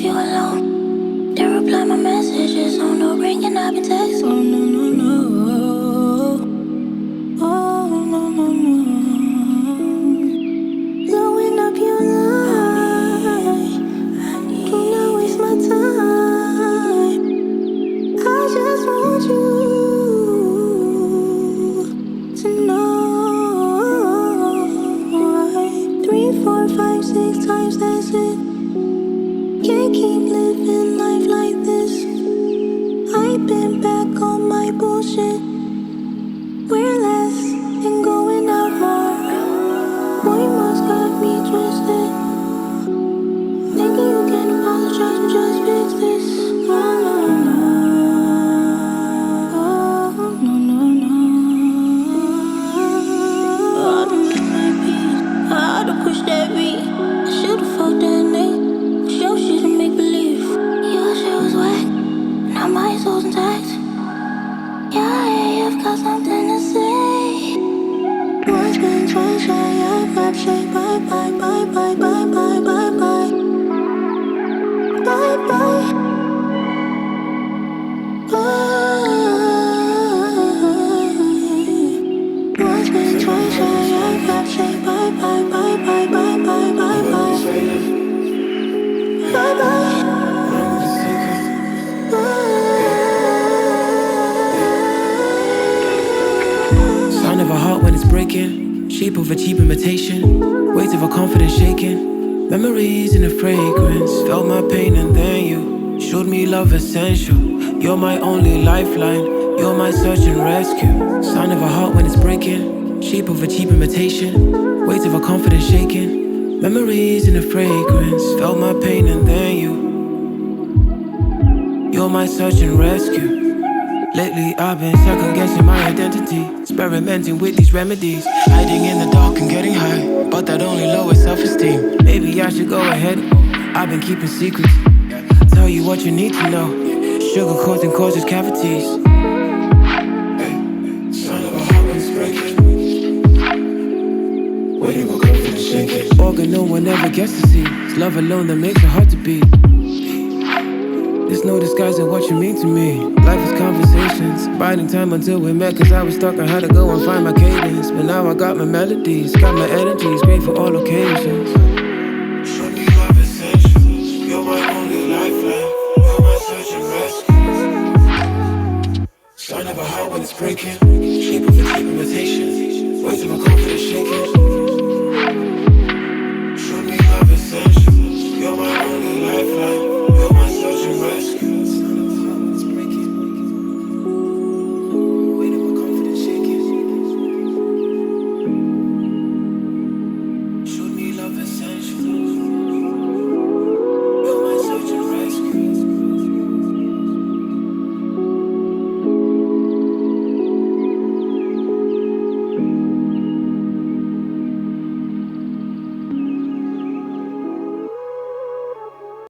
you alone. Then reply my messages on no ring and I've been texting. Oh no no no. Oh no no no. Blowing up your line. Do not waste my time. I just want you to know. 3, 4, 5, 6 times, that's it. Can't keep living life like this. I've been back on my bullshit. We're less and going out more. Boy must got me twisted. Thinking you can apologize and just fix this. Oh no no. Oh no no no. Oh, I done left my peace. I done pushed that beat. I should've fucked that nigga. Show shit to make believe. Your shit was whack. Now my soul's intact. Yeah, I've got something to say. Once been twice shy, I've got shit. Bye, bye, bye, bye, bye, bye, bye, bye. Bye, bye. Bye. Once been twice shy, I've got shit. Bye, bye, bye, bye, bye, bye, bye, bye. Bye, bye. Sound of a heart when it's breaking, shape of a cheap imitation, weight of a confidence shaking, memories in a fragrance. Felt my pain and then you showed me love essential. You're my only lifeline, you're my search and rescue. Sound of a heart when it's breaking, shape of a cheap imitation, weight of a confidence shaking, memories in a fragrance. Felt my pain and then you're my search and rescue. Lately I've been second-guessing my identity, experimenting with these remedies, hiding in the dark and getting high, but that only lowers self-esteem. Maybe I should go ahead, I've been keeping secrets. Tell you what you need to know, sugarcoating causes cavities. Sound of a heart when it's breaking, waiting for confidence shaking. Organ no one ever gets to see, it's love alone that makes it hard to beat. There's no disguising what you mean to me. Life is conversations, biding time until we met. Cause I was stuck, I had to go and find my cadence. But now I got my melodies, got my energies, great for all occasions.